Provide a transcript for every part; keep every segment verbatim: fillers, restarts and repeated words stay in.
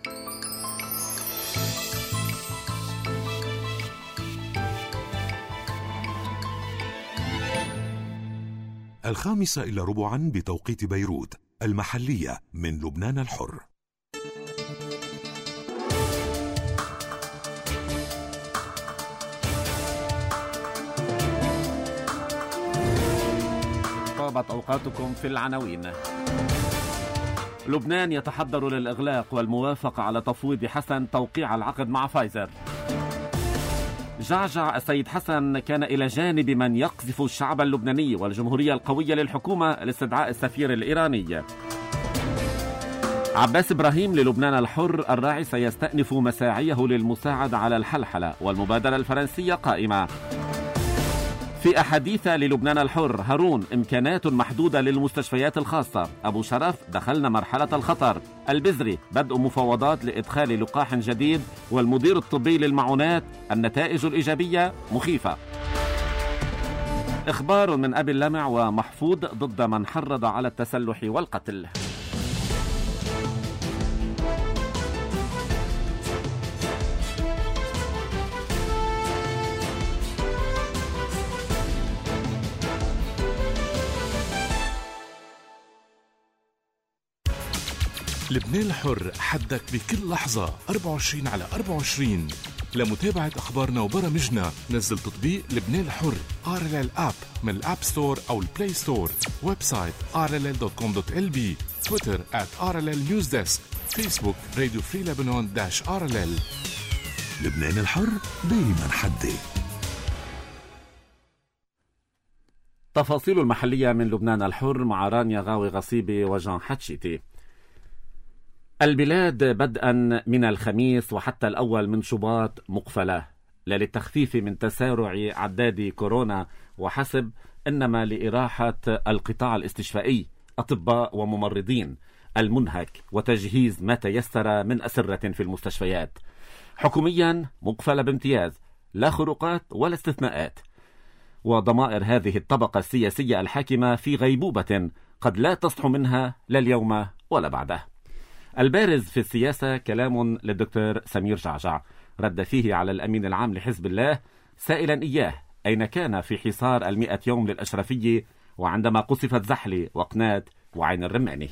الخامسة إلى ربعا بتوقيت بيروت المحلية من لبنان الحر. طابت أوقاتكم في العناوين. لبنان يتحضر للإغلاق والموافقة على تفويض حسن توقيع العقد مع فايزر. جعجع السيد حسن كان إلى جانب من يقذف الشعب اللبناني والجمهورية القوية للحكومة لاستدعاء السفير الإيراني. عباس إبراهيم للبنان الحر: الراعي سيستأنف مساعيه للمساعدة على الحلحلة والمبادرة الفرنسية قائمة. في أحاديث للبنان الحر: هارون: إمكانات محدودة للمستشفيات الخاصة. أبو شرف: دخلنا مرحلة الخطر. البزري: بدء مفاوضات لإدخال لقاح جديد. والمدير الطبي للمعونات: النتائج الإيجابية مخيفة. إخبار من أبي اللمع ومحفوظ ضد من حرض على التسلح والقتل. لبنان الحر، حدك بكل لحظة أربعة وعشرين على أربعة وعشرين. لمتابعة أخبارنا وبرامجنا نزل تطبيق لبنان الحر آر إل إل آب من الآب ستور أو البلاي ستور. ويب سايت آر إل إل دوت كوم دوت إل بي. تويتر آت آر إل إل نيوز ديسك. فيسبوك راديو فري لبنان داش آر إل إل. لبنان الحر دايما حدي. تفاصيل المحلية من لبنان الحر مع رانيا غاوي غصيبي وجان حتشيتي. البلاد بدءا من الخميس وحتى الأول من شباط مقفلة، لا للتخفيف من تسارع عداد كورونا وحسب، إنما لإراحة القطاع الاستشفائي، أطباء وممرضين المنهك، وتجهيز ما تيسر من أسرة في المستشفيات. حكوميا مقفلة بامتياز، لا خروقات ولا استثناءات، وضمائر هذه الطبقة السياسية الحاكمة في غيبوبة قد لا تصح منها لا اليوم ولا بعده. البارز في السياسة كلام للدكتور سمير جعجع رد فيه على الأمين العام لحزب الله سائلا إياه أين كان في حصار المئة يوم للأشرفية وعندما قصفت زحلي وقنات وعين الرماني.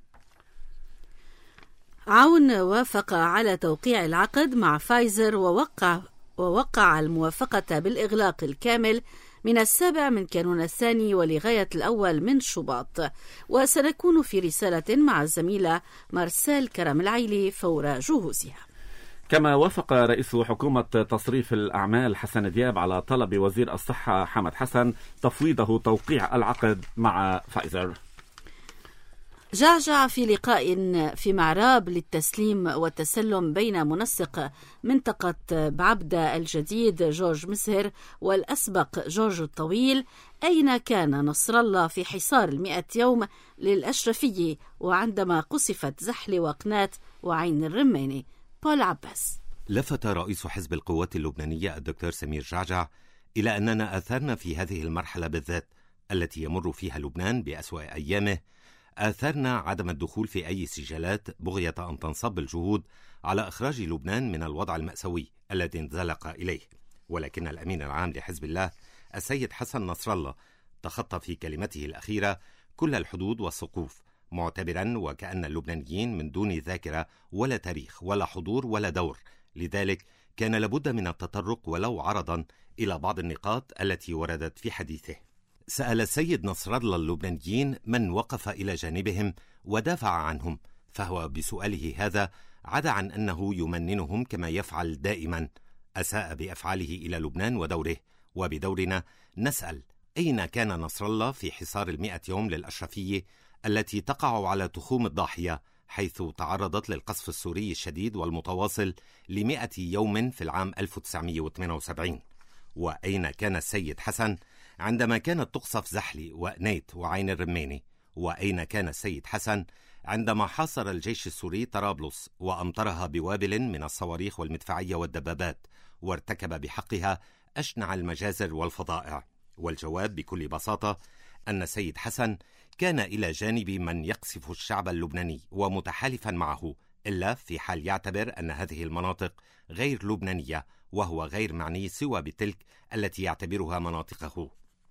عون وافق على توقيع العقد مع فايزر ووقع ووقع الموافقة بالإغلاق الكامل من السابع من كانون الثاني ولغاية الأول من شباط، وسنكون في رسالة مع الزميلة مارسيل كرم العيلي فور جهوزها. كما وافق رئيس حكومة تصريف الأعمال حسن دياب على طلب وزير الصحة حمد حسن تفويضه توقيع العقد مع فايزر. جعجع في لقاء في معراب للتسليم والتسلم بين منسق منطقة بعبدة الجديد جورج مسهر والأسبق جورج الطويل أين كان نصر الله في حصار المئة يوم للأشرفية وعندما قصفت زحل وقنات وعين الرماني. بول عباس. لفت رئيس حزب القوات اللبنانية الدكتور سمير جعجع إلى أننا آثرنا في هذه المرحلة بالذات التي يمر فيها لبنان بأسوأ أيامه، آثرنا عدم الدخول في أي سجالات بغية أن تنصب الجهود على إخراج لبنان من الوضع المأساوي الذي انزلق إليه. ولكن الأمين العام لحزب الله السيد حسن نصر الله تخطى في كلمته الأخيرة كل الحدود والسقوف، معتبرا وكأن اللبنانيين من دون ذاكرة ولا تاريخ ولا حضور ولا دور. لذلك كان لابد من التطرق ولو عرضا إلى بعض النقاط التي وردت في حديثه. سأل السيد نصر الله اللبنانيين من وقف إلى جانبهم ودافع عنهم، فهو بسؤاله هذا عدا عن أنه يمننهم كما يفعل دائما. أساء بأفعاله إلى لبنان ودوره، وبدورنا نسأل أين كان نصر الله في حصار المئة يوم للأشرفية التي تقع على تخوم الضاحية، حيث تعرضت للقصف السوري الشديد والمتواصل لمئة يوم في العام ألف وتسعمئة وثمانية وسبعين؟ وأين كان السيد حسن عندما كانت تقصف زحلي وقنيت وعين الرماني؟ وأين كان السيد حسن عندما حاصر الجيش السوري طرابلس وأمطرها بوابل من الصواريخ والمدفعية والدبابات وارتكب بحقها أشنع المجازر والفظائع؟ والجواب بكل بساطة أن السيد حسن كان إلى جانب من يقصف الشعب اللبناني ومتحالفا معه إلا في حال يعتبر أن هذه المناطق غير لبنانية، وهو غير معني سوى بتلك التي يعتبرها مناطقه.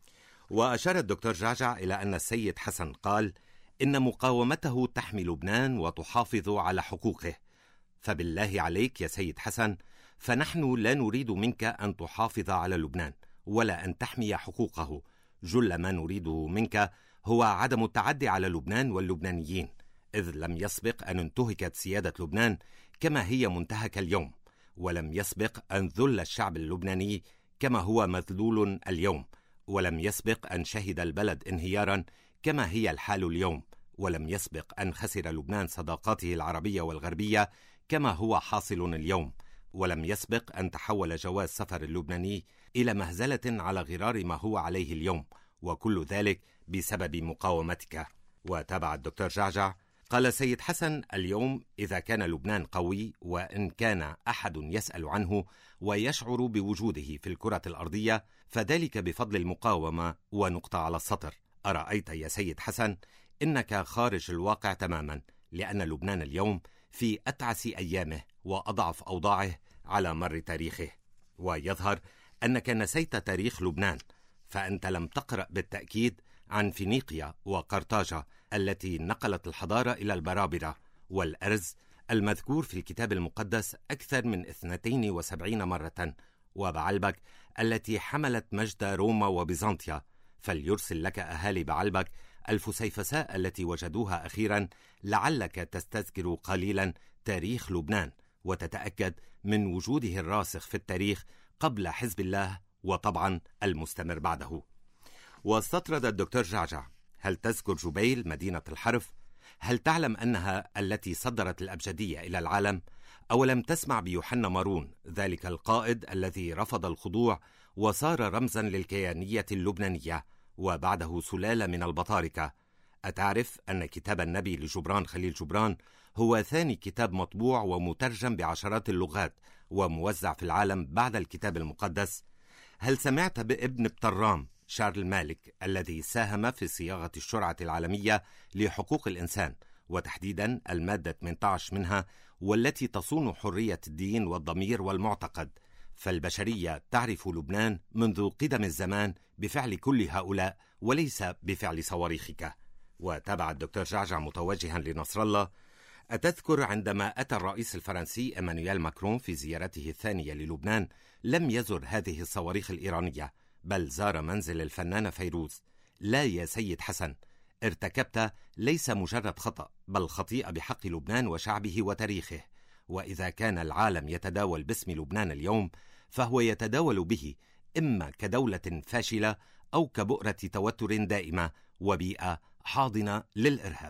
وأشار الدكتور جعجع إلى أن السيد حسن قال إن مقاومته تحمي لبنان وتحافظ على حقوقه. فبالله عليك يا سيد حسن، فنحن لا نريد منك أن تحافظ على لبنان ولا أن تحمي حقوقه. جل ما نريده منك هو عدم التعدي على لبنان واللبنانيين، إذ لم يسبق أن انتهكت سيادة لبنان كما هي منتهكة اليوم، ولم يسبق أن ذل الشعب اللبناني كما هو مذلول اليوم، ولم يسبق أن شهد البلد انهيارا كما هي الحال اليوم، ولم يسبق أن خسر لبنان صداقاته العربية والغربية كما هو حاصل اليوم، ولم يسبق أن تحول جواز سفر اللبناني إلى مهزلة على غرار ما هو عليه اليوم، وكل ذلك بسبب مقاومتك. وتابع الدكتور جعجع قال سيد حسن: اليوم إذا كان لبنان قوي، وإن كان أحد يسأل عنه ويشعر بوجوده في الكرة الأرضية، فذلك بفضل المقاومة. ونقطة على السطر: أرأيت يا سيد حسن إنك خارج الواقع تماما، لأن لبنان اليوم في أتعس أيامه وأضعف أوضاعه على مر تاريخه. ويظهر أنك نسيت تاريخ لبنان، فأنت لم تقرأ بالتأكيد عن فينيقيا وقرطاجة التي نقلت الحضارة إلى البرابرة، والأرز المذكور في الكتاب المقدس أكثر من اثنتين وسبعين مرة، وبعلبك التي حملت مجد روما وبيزنطيا. فليرسل لك أهالي بعلبك الفسيفساء التي وجدوها أخيرا، لعلك تستذكر قليلا تاريخ لبنان وتتأكد من وجوده الراسخ في التاريخ قبل حزب الله، وطبعا المستمر بعده. واستطرد الدكتور جعجع: هل تذكر جبيل مدينة الحرف؟ هل تعلم أنها التي صدرت الأبجدية إلى العالم؟ أولم تسمع بيوحنا مارون، ذلك القائد الذي رفض الخضوع وصار رمزا للكيانية اللبنانية وبعده سلالة من البطاركة؟ أتعرف أن كتاب النبي لجبران خليل جبران هو ثاني كتاب مطبوع ومترجم بعشرات اللغات وموزع في العالم بعد الكتاب المقدس؟ هل سمعت بابن بطرام شارل مالك الذي ساهم في صياغة الشرعة العالمية لحقوق الإنسان، وتحديدا المادة ثمانية عشر منها، والتي تصون حرية الدين والضمير والمعتقد؟ فالبشرية تعرف لبنان منذ قدم الزمان بفعل كل هؤلاء وليس بفعل صواريخك. وتابع الدكتور جعجع متوجها لنصر الله: أتذكر عندما أتى الرئيس الفرنسي إيمانويل ماكرون في زيارته الثانية للبنان لم يزر هذه الصواريخ الإيرانية، بل زار منزل الفنانة فيروز؟ لا يا سيد حسن، ارتكبت ليس مجرد خطأ، بل خطيئة بحق لبنان وشعبه وتاريخه. وإذا كان العالم يتداول باسم لبنان اليوم، فهو يتداول به إما كدولة فاشلة أو كبؤرة توتر دائمة وبيئة حاضنة للإرهاب.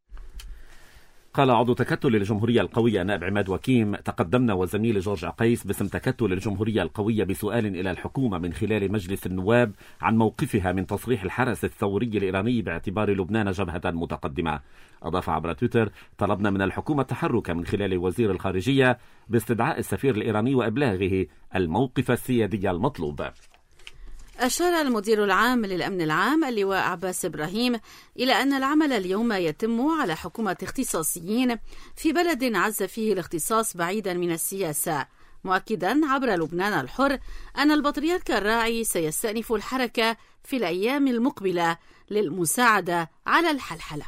قال عضو تكتل الجمهورية القوية نائب عماد وكيم: تقدمنا وزميل جورج عقيس باسم تكتل الجمهورية القوية بسؤال إلى الحكومة من خلال مجلس النواب عن موقفها من تصريح الحرس الثوري الإيراني باعتبار لبنان جبهة متقدمة. أضاف عبر تويتر: طلبنا من الحكومة التحرك من خلال وزير الخارجية باستدعاء السفير الإيراني وإبلاغه الموقف السيادي المطلوب. أشار المدير العام للأمن العام اللواء عباس إبراهيم إلى أن العمل اليوم يتم على حكومة اختصاصيين في بلد عز فيه الاختصاص بعيدا من السياسة، مؤكدا عبر لبنان الحر أن البطريرك الراعي سيستأنف الحركة في الأيام المقبلة للمساعدة على الحلحلة.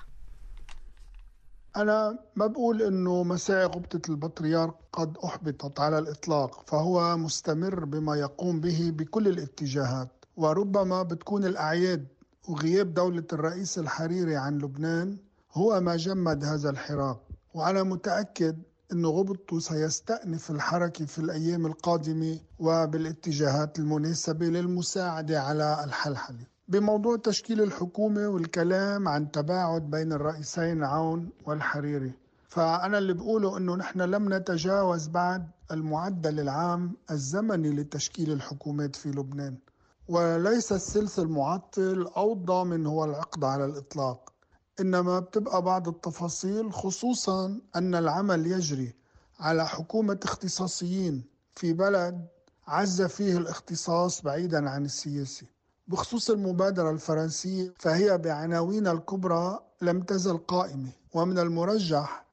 أنا ما بقول إنه مساعي غبطة البطريرك قد أحبطت على الإطلاق، فهو مستمر بما يقوم به بكل الاتجاهات، وربما بتكون الأعياد وغياب دولة الرئيس الحريري عن لبنان هو ما جمد هذا الحراك. وأنا متأكد إنه غبطته سيستأنف الحركة في الأيام القادمة وبالاتجاهات المناسبة للمساعدة على الحلحلة. بموضوع تشكيل الحكومة والكلام عن تباعد بين الرئيسين عون والحريري، فأنا اللي بقوله أنه نحن لم نتجاوز بعد المعدل العام الزمني لتشكيل الحكومات في لبنان، وليس السلس المعطل أو الضامن هو العقد على الإطلاق، إنما بتبقى بعض التفاصيل، خصوصا أن العمل يجري على حكومة اختصاصيين في بلد عز فيه الاختصاص بعيدا عن السياسة. بخصوص المبادرة الفرنسية، فهي بعناوين الكبرى لم تزل قائمة، ومن المرجح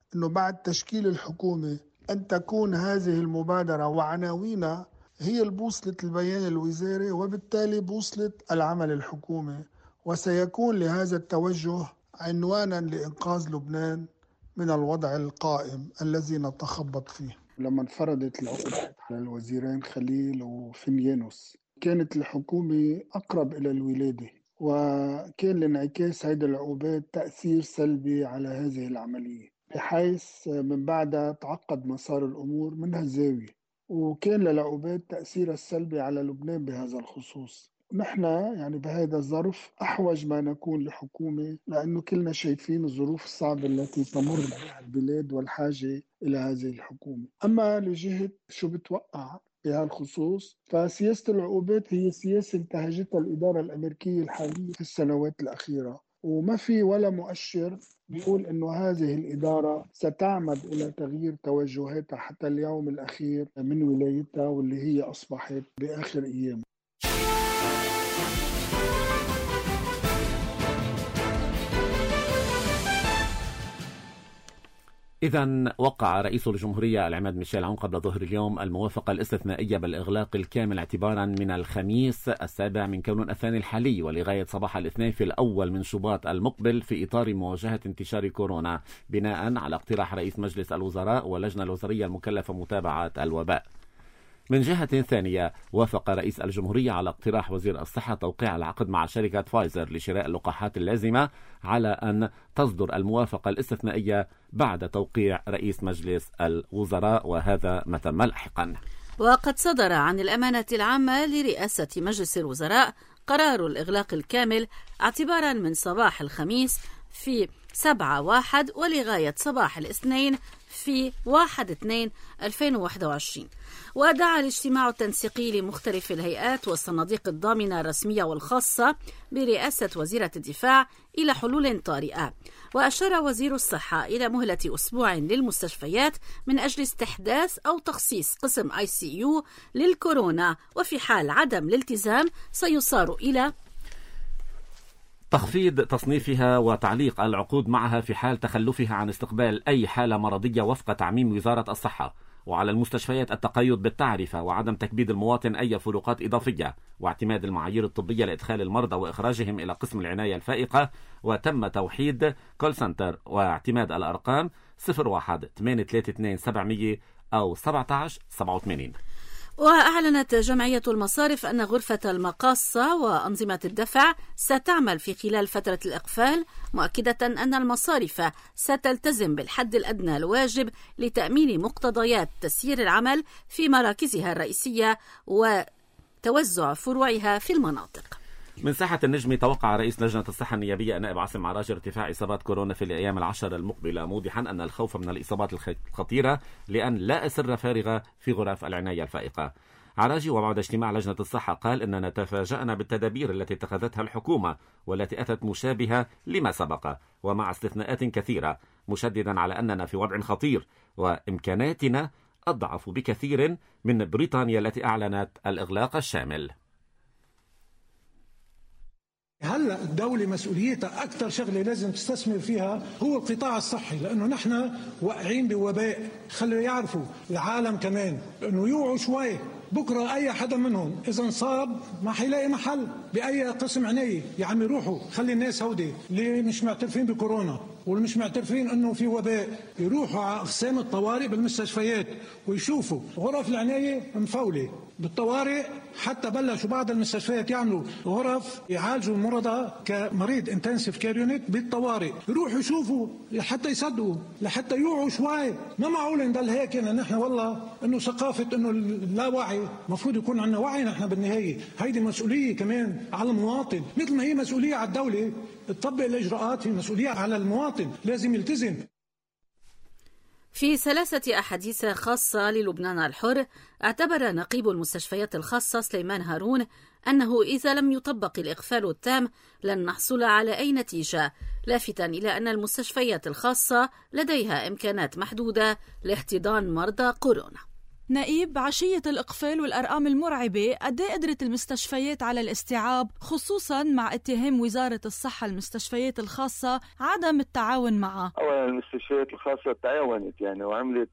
أنه بعد تشكيل الحكومة أن تكون هذه المبادرة وعناوينها هي البوصلة البيان الوزاري وبالتالي بوصلة العمل الحكومي، وسيكون لهذا التوجه عنوانا لإنقاذ لبنان من الوضع القائم الذي نتخبط فيه. لما انفرضت العقوبات على الوزيرين خليل وفنيانوس كانت الحكومة أقرب إلى الولادة، وكان لانعكاس هذه العقوبات تأثير سلبي على هذه العملية، بحيث من بعدها تعقد مسار الأمور من هالزاوية، وكان للعقوبات تأثير السلبي على لبنان بهذا الخصوص. نحن يعني بهذا الظرف أحوج ما نكون لحكومة، لأنه كلنا شايفين الظروف الصعبة التي تمر بها البلاد والحاجة إلى هذه الحكومة. أما لجهة شو بتوقع بهالخصوص، فسياسة العقوبات هي سياسة انتهجتها الإدارة الأمريكية الحالية في السنوات الأخيرة، وما في ولا مؤشر بيقول إنه هذه الإدارة ستعمد إلى تغيير توجهاتها حتى اليوم الأخير من ولايتها واللي هي أصبحت بآخر أيام. إذن وقع رئيس الجمهورية العماد ميشيل عون قبل ظهر اليوم الموافقة الاستثنائية بالإغلاق الكامل اعتبارا من الخميس السابع من كانون الثاني الحالي ولغاية صباح الاثنين في الأول من شباط المقبل في إطار مواجهة انتشار كورونا، بناء على اقتراح رئيس مجلس الوزراء واللجنة الوزارية المكلفة متابعة الوباء. من جهة ثانية، وافق رئيس الجمهورية على اقتراح وزير الصحة توقيع العقد مع شركة فايزر لشراء اللقاحات اللازمة، على أن تصدر الموافقة الاستثنائية بعد توقيع رئيس مجلس الوزراء، وهذا ما تم لاحقا. وقد صدر عن الأمانة العامة لرئاسة مجلس الوزراء قرار الإغلاق الكامل اعتبارا من صباح الخميس في سبعة واحد ولغاية صباح الاثنين في واحد اثنين ألفين وواحد وعشرين. ودعا الاجتماع التنسيقي لمختلف الهيئات والصناديق الضامنة الرسمية والخاصة برئاسة وزيرة الدفاع إلى حلول طارئة. وأشار وزير الصحة إلى مهلة أسبوع للمستشفيات من أجل استحداث أو تخصيص قسم آي سي يو للكورونا، وفي حال عدم الالتزام سيصار إلى تخفيض تصنيفها وتعليق العقود معها في حال تخلفها عن استقبال أي حالة مرضية وفق تعميم وزارة الصحة. وعلى المستشفيات التقيد بالتعرفة وعدم تكبيد المواطن أي فروقات إضافية، واعتماد المعايير الطبية لإدخال المرضى وإخراجهم إلى قسم العناية الفائقة. وتم توحيد كول سنتر واعتماد الأرقام صفر واحد ثمانية ثلاثة اثنين سبعمية أو سبعة عشر سبعة وثمانين. وأعلنت جمعية المصارف أن غرفة المقاصة وأنظمة الدفع ستعمل في خلال فترة الإقفال، مؤكدة أن المصارف ستلتزم بالحد الأدنى الواجب لتأمين مقتضيات تسيير العمل في مراكزها الرئيسية وتوزع فروعها في المناطق. من ساحة النجم، توقع رئيس لجنة الصحة النيابية النائب عاصم عراج ارتفاع إصابات كورونا في الأيام العشر المقبلة، موضحا أن الخوف من الإصابات الخطيرة لأن لا أسر فارغة في غرف العناية الفائقة. عراجي وبعد اجتماع لجنة الصحة قال إننا تفاجأنا بالتدابير التي اتخذتها الحكومة والتي أتت مشابهة لما سبق ومع استثناءات كثيرة، مشددا على أننا في وضع خطير وإمكاناتنا أضعف بكثير من بريطانيا التي أعلنت الإغلاق الشامل. هلا الدولة مسؤوليتها أكثر شغلة لازم تستثمر فيها هو القطاع الصحي، لأنه نحن واقعين بوباء. خلوا يعرفوا العالم كمان أنه يوعوا شوي. بكرة أي حدا منهم إذا انصاب ما حيلاقي محل بأي قسم عناية. يا عمي روحوا، خلي الناس هودي اللي مش معترفين بكورونا واللي مش معترفين أنه في وباء يروحوا على أقسام الطوارئ بالمستشفيات ويشوفوا غرف العناية مفولة بالطوارئ. حتى بلشوا بعض المستشفيات يعملوا غرف يعالجوا المرضى كمريض انتنسيف كير يونت بالطوارئ. يروحوا يشوفوا لحتى يصدقوا، لحتى يوعوا شوي. ما معقول نضل هيك يعني نحن والله انه ثقافه انه لا وعي. مفروض يكون عندنا وعي نحن بالنهايه. هيدي مسؤوليه كمان على المواطن، مثل ما هي مسؤوليه على الدوله تطبق الاجراءات، هي مسؤوليه على المواطن لازم يلتزم. في ثلاثة أحاديث خاصة للبنان الحر، اعتبر نقيب المستشفيات الخاصة سليمان هارون أنه إذا لم يطبق الإقفال التام لن نحصل على أي نتيجة، لافتا إلى أن المستشفيات الخاصة لديها إمكانات محدودة لاحتضان مرضى كورونا. نائب، عشية الإقفال والأرقام المرعبة، قد ايه قدرت المستشفيات على الاستيعاب، خصوصا مع اتهام وزارة الصحة المستشفيات الخاصة عدم التعاون معها؟ أولا المستشفيات الخاصة تعاونت يعني وعملت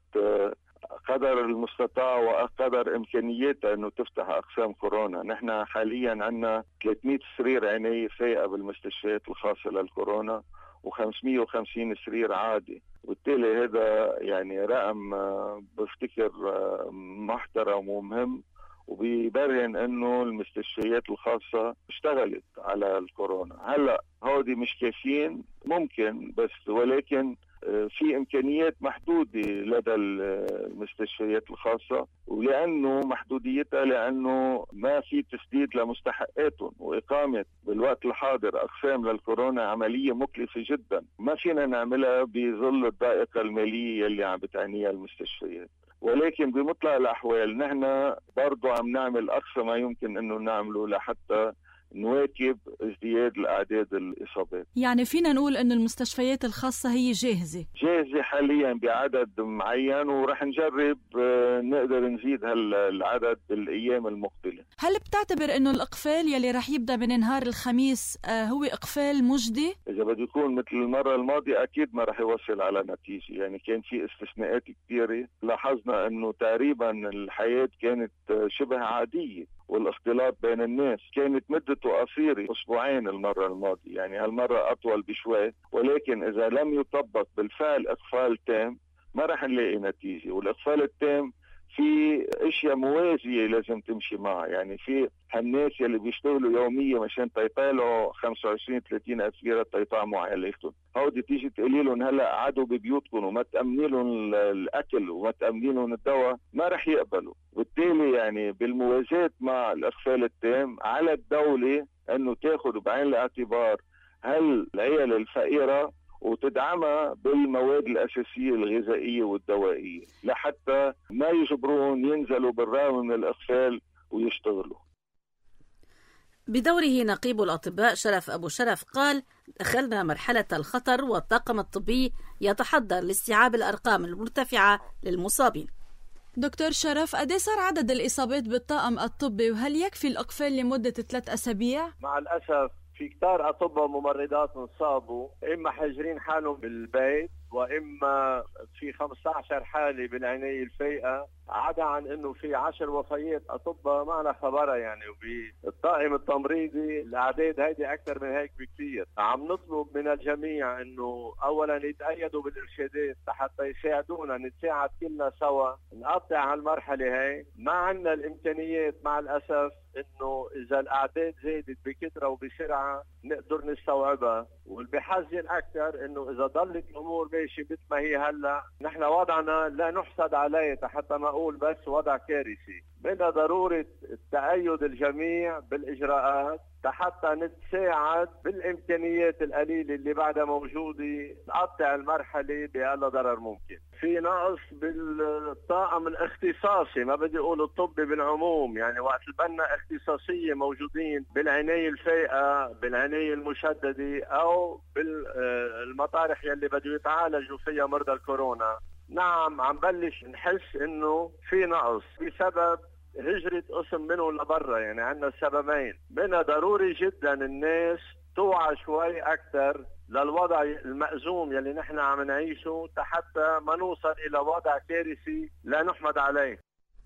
قدر المستطاع وقدر إمكانياتها أنه تفتح أقسام كورونا. نحن حاليا عندنا ثلاثمئة سرير عناية فائقة بالمستشفيات الخاصة للكورونا وخمسمئة وخمسين سرير عادي، وبالتالي هذا يعني رقم بفتكر محترم ومهم وبيبرهن انه المستشفيات الخاصة اشتغلت على الكورونا. هلأ هودي مش كافيين ممكن، بس ولكن في إمكانيات محدودة لدى المستشفيات الخاصة، ولأنه محدوديتها لأنه ما في تسديد لمستحقاتهم، وإقامة بالوقت الحاضر أقسام للكورونا عملية مكلفة جدا ما فينا نعملها بظل الضائقة المالية اللي عم بتعنيها المستشفيات. ولكن بمطلق الأحوال نحن برضو عم نعمل أقصى ما يمكن أنه نعمله لحتى نواكب ازدياد الأعداد الإصابات. يعني فينا نقول أن المستشفيات الخاصة هي جاهزة جاهزة حاليا بعدد معين، ورح نجرب نقدر نزيد هالعدد بالأيام المقبلة. هل بتعتبر أنه الإقفال يلي رح يبدأ من نهار الخميس هو إقفال مجدي؟ إذا بده يكون مثل المرة الماضية أكيد ما رح يوصل على نتيجة، يعني كان في استثناءات كثيرة. لاحظنا أنه تقريبا الحياة كانت شبه عادية والاختلاط بين الناس كانت مدته قصيرة أسبوعين المرة الماضية، يعني هالمرة أطول بشوي. ولكن إذا لم يطبق بالفعل إقفال تام ما رح نلاقي نتيجة. والإقفال التام في اشياء موازية لازم تمشي معها، يعني في هالناس يلي بيشتغلوا يوميا مشان تيطالعوا خمسة وعشرين ثلاثين ألف ليرة تيطعموا عائلتهم، هودي تيجي تقولي لهم هلا قعدوا ببيوتكم وما تأمني لهم الأكل وما تأمني لهم الدواء، ما رح يقبلوا. بالتالي يعني بالموازاة مع الإقفال التام على الدولة أنه تاخذ بعين الاعتبار هالعيال الفقيرة وتدعمها بالمواد الأساسية الغذائية والدوائية لحتى ما يجبرون ينزلوا بالرغم من الإقفال ويشتغلوا. بدوره نقيب الأطباء شرف أبو شرف قال: دخلنا مرحلة الخطر والطاقم الطبي يتحضر لاستيعاب الأرقام المرتفعة للمصابين. دكتور شرف، قد صار عدد الإصابات بالطاقم الطبي، وهل يكفي الإقفال لمدة ثلاث أسابيع؟ مع الأسف في كتار أطباء وممرضات انصابوا، إما حاجرين حالهم بالبيت وإما في خمسة عشر حالة بالعناية الفائقة، عدا عن إنه في عشر وفيات أطباء ما لنا خبرها يعني. وبالطاقم التمريضي الأعداد هيدي أكثر من هيك بكثير. عم نطلب من الجميع إنه أولا يتأيدوا بالإرشادات حتى يساعدونا نتساعد كلنا سوا نقطع على المرحلة هاي. ما عندنا الإمكانيات مع الأسف إنه إذا الأعداد زادت بكثرة وبسرعة نقدر نستوعبها. والبحزن أكثر إنه إذا ضلت الأمور ماشي مثل ما هي هلا، نحن وضعنا لا نحسد عليه حتى ما أقول بس وضع كارثي. بدنا ضرورة تأيد الجميع بالإجراءات حتى نتساعد بالإمكانيات القليلة اللي بعدها موجودة نقطع المرحلة بأقل ضرر ممكن. في نقص بالطاقم الاختصاصي، ما بدي أقول الطبي بالعموم، يعني وقت البنا اختصاصية موجودين بالعناية الفائقة بالعناية المشددة أو بالمطارح يلي بدو يتعالجوا فيها مرضى الكورونا. نعم عم بلش نحس إنه في نقص بسبب هجرة قسم منه لبرا، يعني عندنا سببين. بنا ضروري جدا الناس توعى شوي أكثر للوضع المأزوم يلي نحن عم نعيشه حتى ما نوصل إلى وضع كارثي لا نحمد عليه.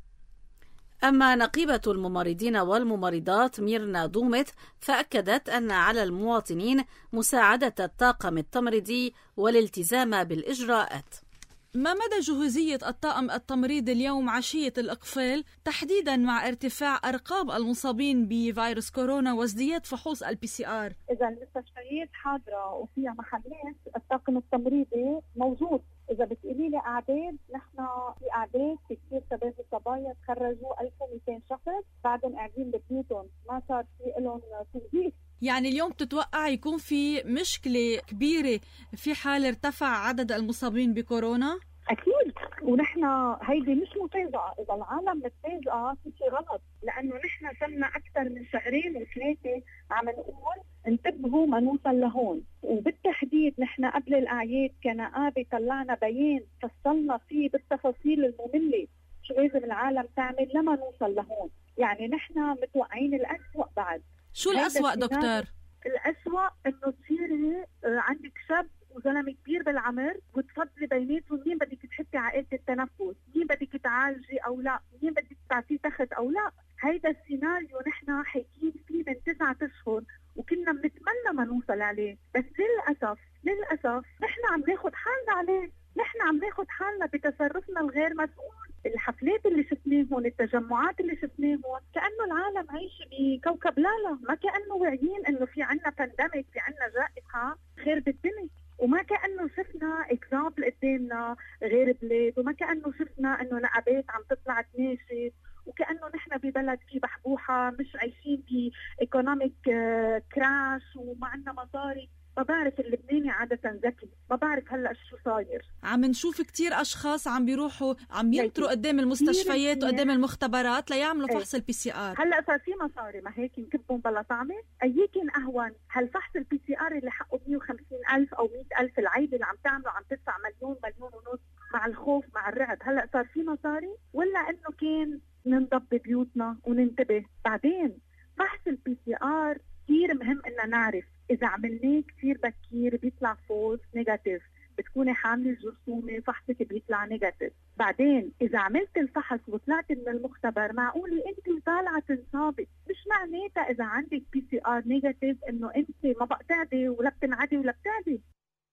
أما نقيبة الممرضين والممرضات ميرنا دومت فأكدت أن على المواطنين مساعدة الطاقم التمريضي والالتزام بالإجراءات. ما مدى جهوزية الطاقم التمريضي اليوم عشية الإقفال تحديدا مع ارتفاع أرقام المصابين بفيروس كورونا وازدياد فحوص البي سي آر؟ إذا المستشفيات حاضرة وفيها محلات الطاقم التمريضي موجود. إذا بتقولي لي أعداد، نحن في أعداد في كثير شباب وصبايا تخرجوا ألف ومئتين شخص بعدهم قاعدين ببيوتهم، ما صار في لهم توظيف. يعني اليوم تتوقع يكون في مشكلة كبيرة في حال ارتفع عدد المصابين بكورونا؟ أكيد، ونحن هيدي مش مفاجأة. إذا العالم متفاجئة في شيء غلط، لأنه نحن صرنا أكثر من شهرين وثلاثة عم نقول انتبهوا ما نوصل لهون. وبالتحديد نحن قبل الأعياد كنقابة طلعنا بيان فصلنا فيه بالتفاصيل المملة شو لازم العالم تعمل لما نوصل لهون. يعني نحن متوقعين الأسوأ بعد. شو الأسوأ دكتور؟ الأسوأ إنه تصيري عندك شاب وزلمة كبير بالعمر وتفضلي بيناتهم مين بدك تحطي على آلة التنفس، مين بدك تعالجي أو لا، مين بدك تعطيه تخت أو لا. هيدا السيناريو نحن حاكين فيه من تسعة أشهر وكنا بنتمنى ما نوصل عليه، بس للأسف للأسف نحن عم ناخد حالنا عليه، نحن عم ناخد حالنا بتصرفنا الغير مسؤول. الحفلات اللي شفناهم، التجمعات اللي شفناهم، كأنه العالم عايش بكوكب لالا، ما كأنه واعيين انه في عنا بانديميك، في عنا جائحة خرب الدنيا، وما كأنه شفنا اكزامبل قدامنا غير بلاد، وما كأنه شفنا انه نقابات عم تطلع تناشد، وكأنه نحن ببلد في بحبوحة مش عايشين بايكونوميك كراش وما عنا مصاري. ما بعرف اللبناني عادة ذكي، ما بعرف هلأ شو صاير. عم نشوف كتير أشخاص عم بيروحوا عم ينطروا قدام المستشفيات وقدام المختبرات ليعملوا فحص البي سي آر. هلأ صار في مصاري، ما هيك نكبهم بلا طعمة. أيكن أهون هل فحص البي سي آر اللي حقه مية وخمسين ألف أو مئة ألف، العيدة اللي عم تعمله عم تدفع مليون مليون ونص مع الخوف مع الرعب. هلأ صار في مصاري، ولا إنه كان ننضب ببيوتنا وننتبه؟ بعدين فحص البي سي آر كتير مهم إننا نعرف إذا عملناه كتير بكير بيطلع فولس نيجاتيف، بتكوني حاملة الجرثومة فحصك بيطلع نيجاتيف. بعدين إذا عملت الفحص وطلعت من المختبر معقولة أنت طالعة تنصابي، مش معناتها إذا عندك بي سي آر نيجاتيف إنه أنت ما بقتعدي ولا بتنعدي ولا بتعدي.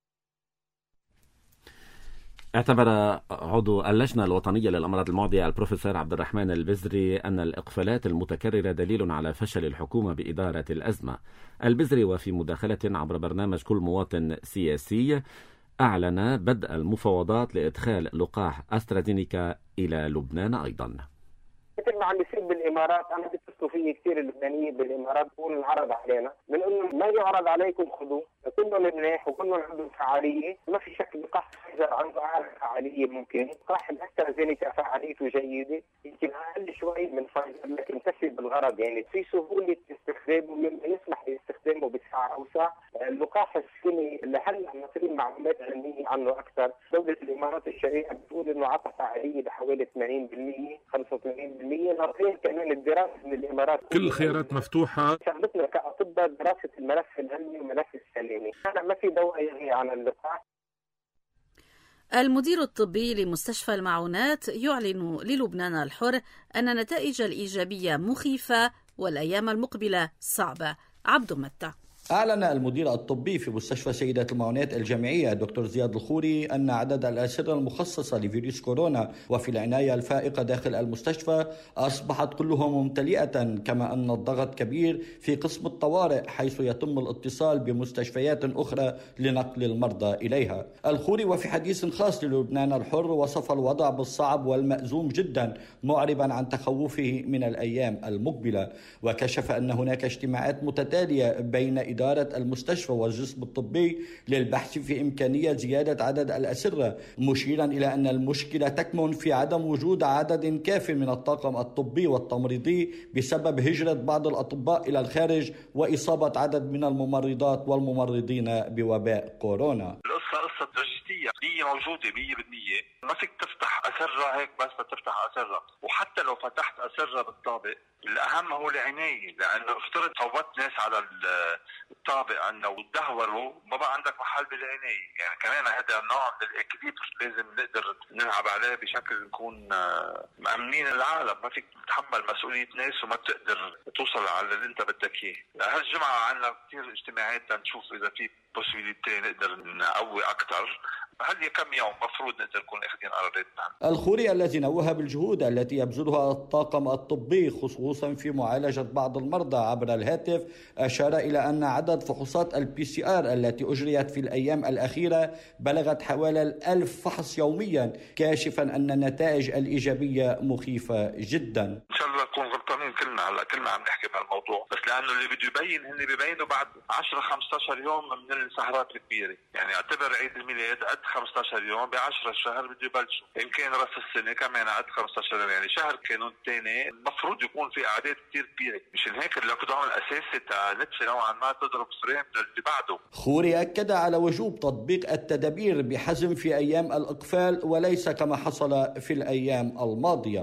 اعتبر عضو اللجنة الوطنية للأمراض المعدية البروفيسور عبد الرحمن البزري أن الإقفالات المتكررة دليل على فشل الحكومة بإدارة الأزمة. البزري وفي مداخلة عبر برنامج كل مواطن سياسي أعلن بدء المفاوضات لإدخال لقاح أسترازينيكا إلى لبنان أيضا. مثل ما عم بيصير بالامارات، انا بيتصلوا فيي كثير اللبنانيين بالامارات بيقولوا انعرض علينا، بنقول ما يعرض عليكم خذوه، كلهم منيح وكلهم عندهم فعاليه، ما في شك لقاح فايزر عنده اعلى فعاليه ممكن، لقاح الاسترازينيكا فعاليته جيده، يمكن اقل شوي من فايزر لكن تفي بالغرض، يعني في سهوله استخدامه مما يسمح باستخدامه بسعه اوسع. اللقاح الصيني لهلا ناطرين معلومات علميه عنه اكثر، دوله الامارات الشريعه بتقول انه عطى فعاليه بحوالي ثمانين بالمئة خمسة وثمانين بالمئة، ناطرين كمان الدراسه من الامارات، كل الخيارات مفتوحه. شغلتنا كاطباء دراسه الملف العلمي وملف السلامه، انا ما في ضوء يغني عن اللقاح. المدير الطبي لمستشفى المعونات يعلن للبنان الحر أن النتائج الإيجابية مخيفة والأيام المقبلة صعبة. عبد متى. أعلن المدير الطبي في مستشفى سيدة المعونات الجامعية دكتور زياد الخوري أن عدد الأسرة المخصصة لفيروس كورونا وفي العناية الفائقة داخل المستشفى أصبحت كلها ممتلئة، كما أن الضغط كبير في قسم الطوارئ حيث يتم الاتصال بمستشفيات أخرى لنقل المرضى إليها. الخوري وفي حديث خاص للبنان الحر وصف الوضع بالصعب والمأزوم جدا، معربا عن تخوفه من الأيام المقبلة، وكشف أن هناك اجتماعات متتالية بين إدارة المستشفى والجسم الطبي للبحث في إمكانية زيادة عدد الأسرة، مشيرا إلى أن المشكلة تكمن في عدم وجود عدد كاف من الطاقم الطبي والتمريضي بسبب هجرة بعض الأطباء إلى الخارج وإصابة عدد من الممرضات والممرضين بوباء كورونا. القصة قصة تراجيدية، هي موجودة مية بالمية، ما فيك تفتح أسرة هيك بس تفتح أسرة، وحتى لو فتحت أسرة بالطابق الأهم هو العناية، لأنه افترض فوت ناس على الطابق عندنا وتدهوروا ما بقى عندك محل بالعناية، يعني كمان هذا نوع من الإكليبر لازم نقدر نلعب عليه بشكل نكون مأمنين العالم، ما فيك تتحمل مسؤولية ناس وما تقدر توصل على اللي أنت بدك إياه. هالجمعة عندنا كثير اجتماعات لنشوف إذا في بوسيبيليتي نقدر نقوي أكثر، هل كم يوم مفروض نقدر نكون اخذين قراراتنا. الخوري الذي نوه بالجهود التي يبذلها الطاقم الطبي خصوصا في معالجة بعض المرضى عبر الهاتف، أشار إلى أن عدد فحوصات البي سي آر التي أجريت في الأيام الأخيرة بلغت حوالي الألف فحص يوميا، كاشفا أن النتائج الإيجابية مخيفة جدا. إن شاء الله نكون غلطانين كلنا، هلا كلنا عم نحكي بهالموضوع، بس لأنه اللي بده يبين هن بيبينوا بعد عشرة خمسة عشر يوم من السهرات الكبيرة، يعني اعتبر عيد الميلاد قد خمسة عشر يوم، بعشرة شهر بده يبلشوا، إن كان رأس السنة كمان قد خمسة عشر يوم، يعني شهر كانون الثاني المفروض يكون في أعداد كتير كبيرة، مشان هيك اللوك داون الأساسي تاع نتفة نوعا ما تضرب فريم للي بعده. خوري أكد على وجوب تطبيق التدابير بحزم في أيام الإقفال وليس كما حصل في الأيام الماضية.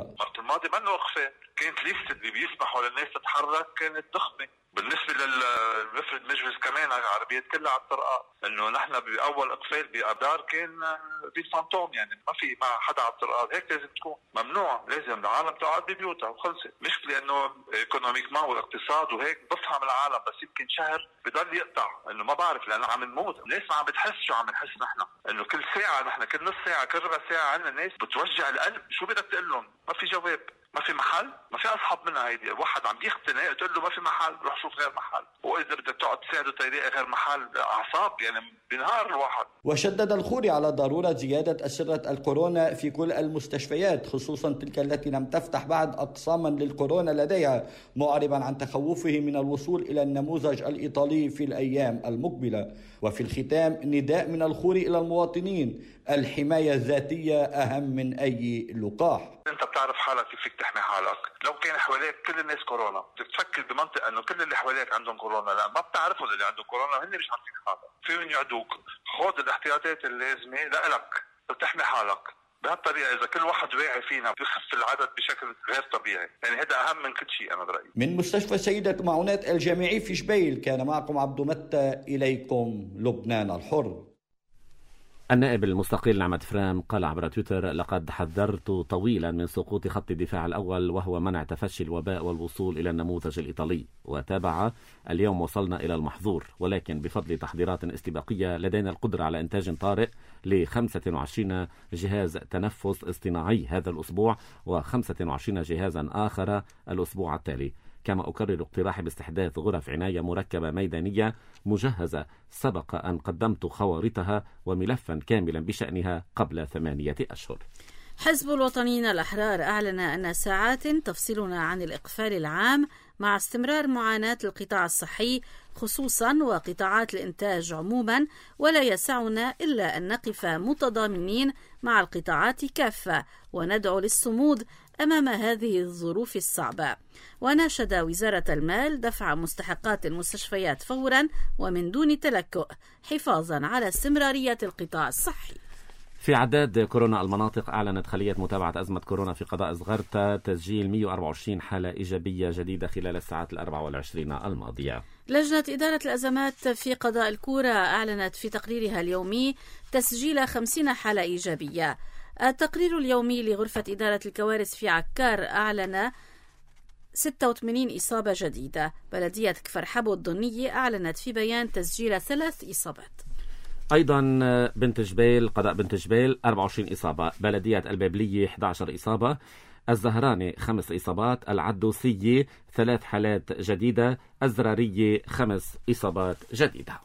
الماضي منه اخفاء، كانت ليست اللي بيسمحوا للناس تتحرك كانت ضخمه. بالنسبه للمفرد مجلس كمان على العربيات كلها على الطرقات، انه نحن باول اقفال بابدار كان بالفانتوم، يعني ما في ما حدا على الطرقات، هيك لازم تكون ممنوع، لازم العالم تقعد ببيوتها وخلصت. مشكله انه ايكونوميك ما والاقتصاد وهيك بفهم العالم، بس يمكن شهر بضل يقطع، انه ما بعرف لانه عم نموت، الناس ما عم بتحس شو عم نحس نحن، انه كل ساعه نحن كل نص ساعه كل ربع ساعه عندنا ناس بتوجع القلب، شو بدك تقول لهم؟ ما في جواب، ما في محل، ما في اصحاب منها. هيدي واحد عم يختنق تقول له ما في محل، روح شوف غير محل، واذا بدك تقعد تساعده تلاقي غير محل، اعصاب يعني بينهار الواحد. وشدد الخوري على ضروره زياده اسره الكورونا في كل المستشفيات، خصوصا تلك التي لم تفتح بعد اقساما للكورونا لديها، معربا عن تخوفه من الوصول الى النموذج الايطالي في الايام المقبله. وفي الختام نداء من الخوري الى المواطنين: الحمايه الذاتيه اهم من اي لقاح. انت بتعرف حالك كيف فيك تحمي حالك، لو كان حواليك كل الناس كورونا بدك تفكر بمنطقه انه كل اللي حواليك عندهم كورونا، لا ما بتعرفوا اللي عندهم كورونا وهن مش عارفين حالك، فيهم يعدوك. خذ الاحتياطات اللازمه لك لتحمي حالك. بهالطريقه اذا كل واحد واعي فينا بيخف العدد بشكل غير طبيعي، يعني هذا اهم من كل شيء انا برايي. من مستشفى سيدة معونات الجامعي في شبيل كان معكم عبد متى، اليكم لبنان الحر. النائب المستقل نعمة فرام قال عبر تويتر: لقد حذرت طويلا من سقوط خط الدفاع الأول وهو منع تفشي الوباء والوصول إلى النموذج الإيطالي. وتابع: اليوم وصلنا إلى المحظور، ولكن بفضل تحضيرات استباقية لدينا القدرة على إنتاج طارئ ل خمسة وعشرين جهاز تنفس اصطناعي هذا الأسبوع وخمسة وعشرين جهازا آخر الأسبوع التالي. كما أكرر اقتراحي باستحداث غرف عناية مركبة ميدانية مجهزة سبق أن قدمت خوارطها وملفا كاملا بشأنها قبل ثمانية أشهر. حزب الوطنيين الأحرار أعلن أن ساعات تفصلنا عن الإقفال العام مع استمرار معاناة القطاع الصحي خصوصا وقطاعات الإنتاج عموما، ولا يسعنا إلا أن نقف متضامنين مع القطاعات كافة وندعو للصمود أمام هذه الظروف الصعبة. وناشد وزارة المال دفع مستحقات المستشفيات فورا ومن دون تلكؤ حفاظا على استمرارية القطاع الصحي. في عداد كورونا المناطق، أعلنت خلية متابعة أزمة كورونا في قضاء زغرتا تسجيل مئة وأربعة وعشرين حالة إيجابية جديدة خلال الساعات الأربع والعشرين الماضية. لجنة إدارة الأزمات في قضاء الكورة أعلنت في تقريرها اليومي تسجيل خمسين حالة إيجابية. التقرير اليومي لغرفة إدارة الكوارث في عكار أعلن ستة وثمانين إصابة جديدة. بلدية كفر حبو الضنية أعلنت في بيان تسجيل ثلاث إصابات. أيضا بنت جبيل قضاء بنت جبيل أربعة وعشرين إصابة، بلدية البابلية إحدى عشرة إصابة، الزهراني خمس إصابات، العدوسية ثلاث حالات جديدة، الزرارية خمس إصابات جديدة.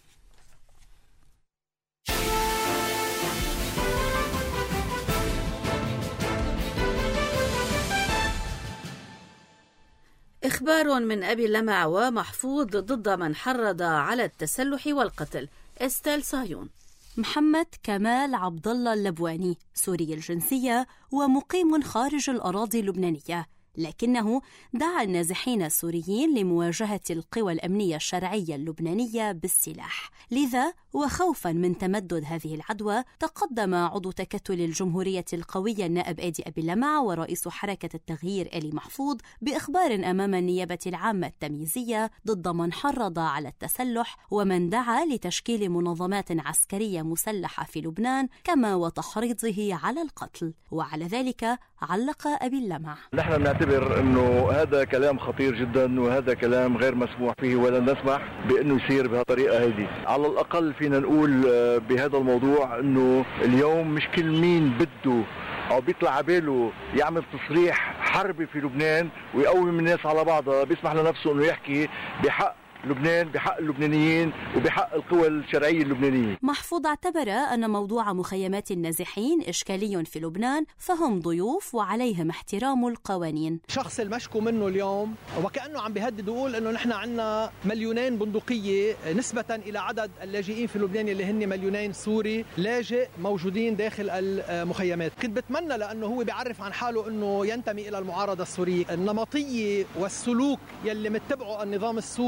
إخبار من أبي لمع ومحفوظ ضد من حرض على التسلح والقتل. استيل صهيون. محمد كمال عبد الله اللبواني سوري الجنسية ومقيم خارج الأراضي اللبنانية، لكنه دعا النازحين السوريين لمواجهة القوى الأمنية الشرعية اللبنانية بالسلاح. لذا وخوفا من تمدد هذه العدوى، تقدم عضو تكتل الجمهورية القوية النائب آدي أبي لمع ورئيس حركة التغيير آلي محفوظ بإخبار أمام النيابة العامة التمييزية ضد من حرض على التسلح ومن دعا لتشكيل منظمات عسكرية مسلحة في لبنان، كما وتحريضه على القتل. وعلى ذلك علق أبي اللمع: نحن نعتبر أنه هذا كلام خطير جدا، وهذا كلام غير مسموح فيه، ولا نسمح بأنه يصير بهالطريقة هذه. على الأقل فينا نقول بهذا الموضوع أنه اليوم مش كل مين بده أو بيطلع عباله يعمل تصريح حربي في لبنان ويقوم الناس على بعضها بيسمح لنفسه أنه يحكي بحق لبنان، بحق اللبنانيين وبحق القوى الشرعية اللبنانية. محفوظ اعتبر أن موضوع مخيمات النازحين إشكالي في لبنان، فهم ضيوف وعليهم احترام القوانين. شخص المشكو منه اليوم وكأنه عم بيهدد ويقول أنه نحن عندنا مليونين بندقية نسبة إلى عدد اللاجئين في لبنان اللي هن مليونين سوري لاجئ موجودين داخل المخيمات. كنت بتمنى لأنه هو بيعرف عن حاله أنه ينتمي إلى المعارضة السورية. النمطية والسلوك يلي متبعه النظام السوري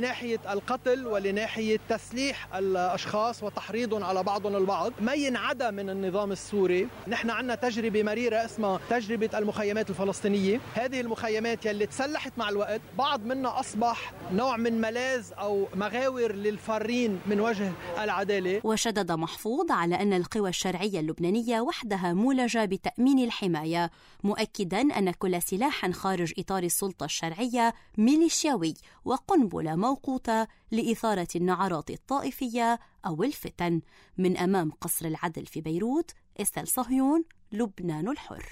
لناحية القتل ولناحية تسليح الأشخاص وتحريضهم على بعضهم البعض ما ينعدى من النظام السوري. نحن عندنا تجربة مريرة اسمها تجربة المخيمات الفلسطينية. هذه المخيمات يلي تسلحت مع الوقت، بعض منها أصبح نوع من ملاذ أو مغاور للفارين من وجه العدالة. وشدد محفوظ على أن القوى الشرعية اللبنانية وحدها مولجة بتأمين الحماية، مؤكدا أن كل سلاح خارج إطار السلطة الشرعية ميليشياوي وقنبلة موقوتة لإثارة النعرات الطائفية أو الفتن. من أمام قصر العدل في بيروت، استل صهيون، لبنان الحر.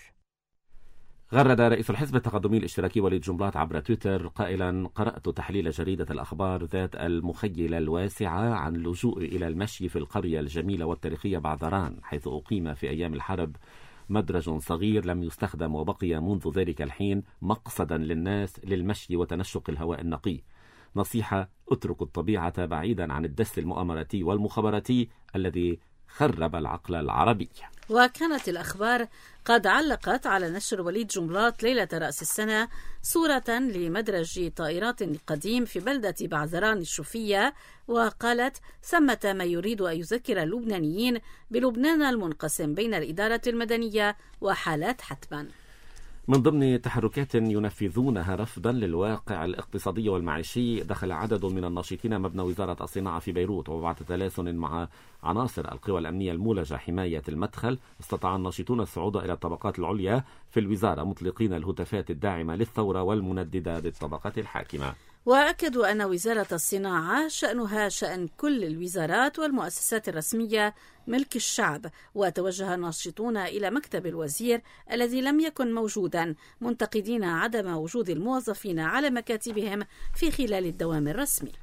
غرد رئيس الحزب التقدمي الاشتراكي وليد جنبلاط عبر تويتر قائلا: قرأت تحليل جريدة الأخبار ذات المخيلة الواسعة عن اللجوء إلى المشي في القرية الجميلة والتاريخية بعذران، حيث أقيم في أيام الحرب مدرج صغير لم يستخدم وبقي منذ ذلك الحين مقصدا للناس للمشي وتنشق الهواء النقي. نصيحة: اتركوا الطبيعة بعيدا عن الدس المؤامراتي والمخابراتي الذي خرب العقل العربي. وكانت الأخبار قد علقت على نشر وليد جنبلاط ليلة رأس السنة صورة لمدرج طائرات قديم في بلدة بعذران الشوفية، وقالت: ثمة ما يريد أن يذكر اللبنانيين بلبنان المنقسم بين الإدارة المدنية وحالات حتما. من ضمن تحركات ينفذونها رفضا للواقع الاقتصادي والمعيشي، دخل عدد من الناشطين مبنى وزارة الصناعة في بيروت، وبعد تلاسن مع عناصر القوى الأمنية المولجة حماية المدخل، استطاع الناشطون الصعود إلى الطبقات العليا في الوزارة مطلقين الهتافات الداعمة للثورة والمنددة للطبقات الحاكمة. وأكدوا أن وزارة الصناعة شأنها شأن كل الوزارات والمؤسسات الرسمية ملك الشعب، وتوجه الناشطون إلى مكتب الوزير الذي لم يكن موجودا، منتقدين عدم وجود الموظفين على مكاتبهم في خلال الدوام الرسمي.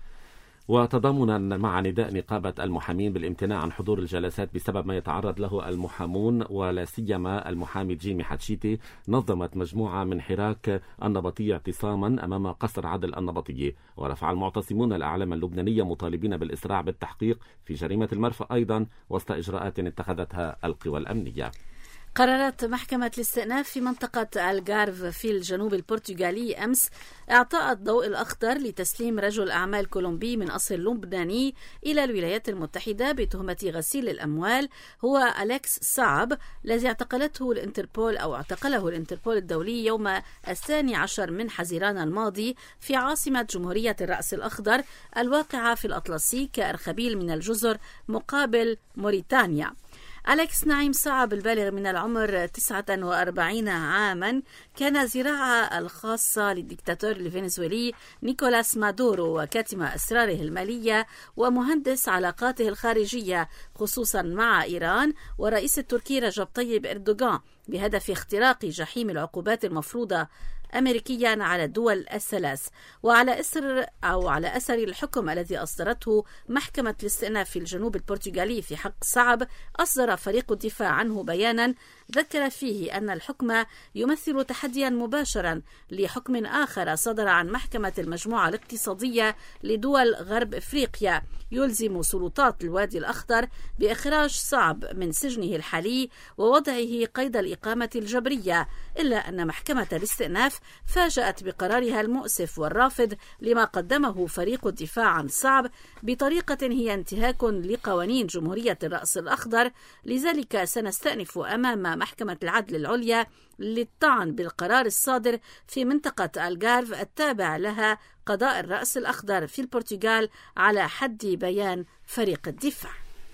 وتضامنا مع نداء نقابة المحامين بالامتناع عن حضور الجلسات بسبب ما يتعرض له المحامون ولا سيما المحامي جيمي حتشيتي، نظمت مجموعة من حراك النبطية اعتصاما أمام قصر عدل النبطية، ورفع المعتصمون الأعلام اللبنانية مطالبين بالإسراع بالتحقيق في جريمة المرفأ أيضا وسط إجراءات اتخذتها القوى الأمنية. قررت محكمة الاستئناف في منطقة الغارف في الجنوب البرتغالي أمس إعطاء الضوء الأخضر لتسليم رجل أعمال كولومبي من أصل لبناني إلى الولايات المتحدة بتهمة غسيل الأموال، هو أليكس صعب، الذي اعتقلته الانتربول أو اعتقله الانتربول الدولي يوم الثاني عشر من حزيران الماضي في عاصمة جمهورية الرأس الأخضر الواقعة في الأطلسي كأرخبيل من الجزر مقابل موريتانيا. أليكس نعيم صعب البالغ من العمر تسعة وأربعين عاما كان ذراعة الخاصة للدكتاتور الفنزويلي نيكولاس مادورو وكاتم أسراره المالية ومهندس علاقاته الخارجية خصوصا مع إيران والرئيس التركي رجب طيب إردوغان بهدف اختراق جحيم العقوبات المفروضة أمريكيا على الدول الثلاث. وعلى أثر أو على أثر الحكم الذي أصدرته محكمة الاستئناف في الجنوب البرتغالي في حق صعب، أصدر فريق الدفاع عنه بيانا ذكر فيه أن الحكم يمثل تحديا مباشرا لحكم آخر صدر عن محكمة المجموعة الاقتصادية لدول غرب إفريقيا يلزم سلطات الوادي الأخضر بإخراج صعب من سجنه الحالي ووضعه قيد الإقامة الجبرية، إلا أن محكمة الاستئناف فاجأت بقرارها المؤسف والرافض لما قدمه فريق الدفاع عن صعب بطريقة هي انتهاك لقوانين جمهورية الرأس الأخضر. لذلك سنستأنف أمام محكمة العدل العليا للطعن بالقرار الصادر في منطقة الغارف التابع لها قضاء الرأس الأخضر في البرتغال على حد بيان فريق الدفاع.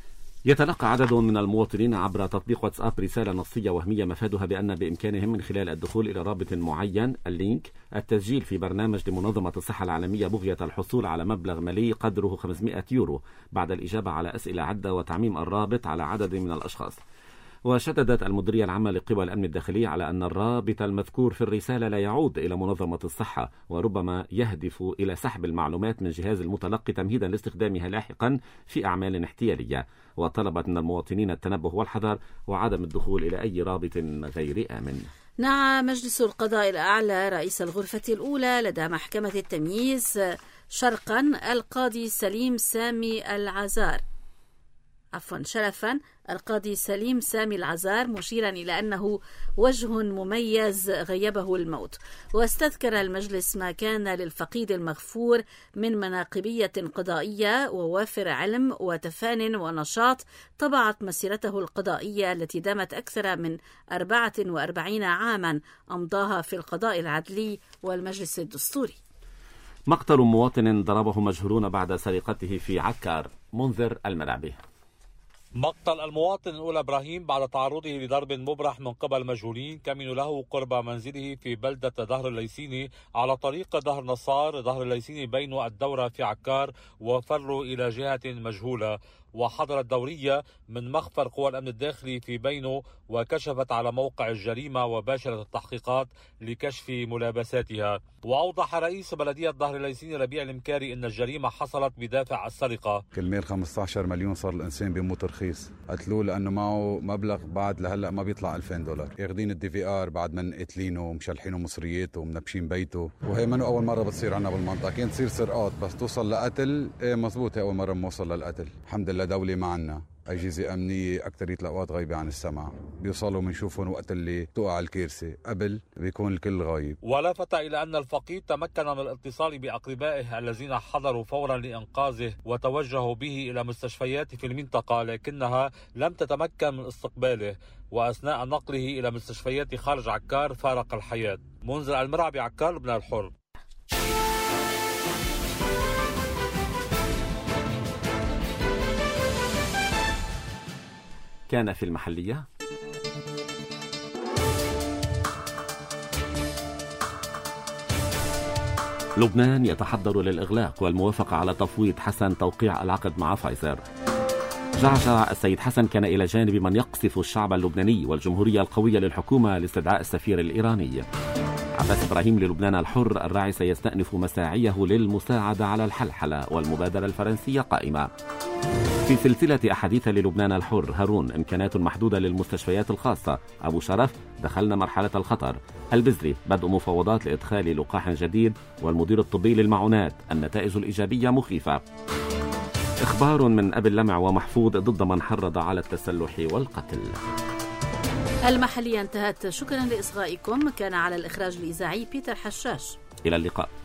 يتلقى عدد من المواطنين عبر تطبيق واتساب رسالة نصية وهمية مفادها بأن بإمكانهم من خلال الدخول إلى رابط معين اللينك التسجيل في برنامج لمنظمة الصحة العالمية بغية الحصول على مبلغ مالي قدره خمسمائة يورو بعد الإجابة على أسئلة عدة وتعميم الرابط على عدد من الأشخاص. وشددت المديرية العامة لقوى الأمن الداخلي على أن الرابط المذكور في الرسالة لا يعود إلى منظمة الصحة وربما يهدف إلى سحب المعلومات من جهاز المتلقي تمهيدا لاستخدامها لاحقا في أعمال احتيالية، وطلبت من المواطنين التنبه والحذر وعدم الدخول إلى أي رابط غير آمن. نعى مجلس القضاء الأعلى رئيس الغرفة الأولى لدى محكمة التمييز شرقا القاضي سليم سامي العزار عفوا شرفا القاضي سليم سامي العزار، مشيرا إلى أنه وجه مميز غيبه الموت. واستذكر المجلس ما كان للفقيد المغفور من مناقبية قضائية ووافر علم وتفان ونشاط طبعت مسيرته القضائية التي دامت أكثر من أربعة وأربعين عاما أمضاها في القضاء العدلي والمجلس الدستوري. مقتل مواطن ضربه مجهولون بعد سرقته في عكار. منذر المرعبي. مقتل المواطن الأولى إبراهيم بعد تعرضه لضرب مبرح من قبل مجهولين كمنوا له قرب منزله في بلدة ظهر الليسيني على طريق ظهر نصار ظهر الليسيني بين الدورة في عكار، وفروا إلى جهة مجهولة. وحضرت دورية من مخفر قوى الأمن الداخلي في بينه وكشفت على موقع الجريمة وباشرت التحقيقات لكشف ملابساتها. وأوضح رئيس بلدية ظهر الليسيني ربيع المكاري أن الجريمة حصلت بدافع السرقة. كل ميل خمسة عشر مليون صار الإنسان بيموت رخيص، قتلوه لأنه معه مبلغ بعد لهلأ ما بيطلع ألفين دولار، ياخدين الدي في آر بعد من قتلينه ومشلحينه مصرياته ومنبشين بيته. وهي منه أول مرة بتصير عنا بالمنطقة، كانت تصير سرقات بس توصل لقتل. إيه مزبوط، هي أول مرة موصل للقتل. الحمد لله دولة معنا، أجهزة أمنية أكترية الأوقات غايبة عن السمع، بيوصلوا بنشوفهم وقت اللي توقع الكارثة، قبل بيكون الكل غايب. ولفت إلى أن الفقيد تمكن من الاتصال بأقربائه الذين حضروا فورا لإنقاذه وتوجهوا به إلى مستشفيات في المنطقة، لكنها لم تتمكن من استقباله، وأثناء نقله إلى مستشفيات خارج عكار فارق الحياة. منذر المرعبي، عكار، لبنان الحر. كان في المحلية. لبنان يتحضر للإغلاق والموافقة على تفويض حسن توقيع العقد مع فايزر. جعجع السيد حسن كان إلى جانب من يقصف الشعب اللبناني والجمهورية القوية للحكومة لاستدعاء السفير الإيراني. عباس إبراهيم للبنان الحر، الراعي سيستأنف مساعيه للمساعدة على الحلحلة والمبادرة الفرنسية قائمة. في سلسلة أحاديث للبنان الحر، هارون، إمكانات محدودة للمستشفيات الخاصة. أبو شرف، دخلنا مرحلة الخطر. البزري، بدء مفاوضات لإدخال لقاح جديد. والمدير الطبي للمعونات، النتائج الإيجابية مخيفة. إخبار من أبي اللمع ومحفوظ ضد من حرض على التسلح والقتل. المحلية انتهت. شكرا لإصغائكم. كان على الإخراج الإذاعي بيتر حشاش. إلى اللقاء.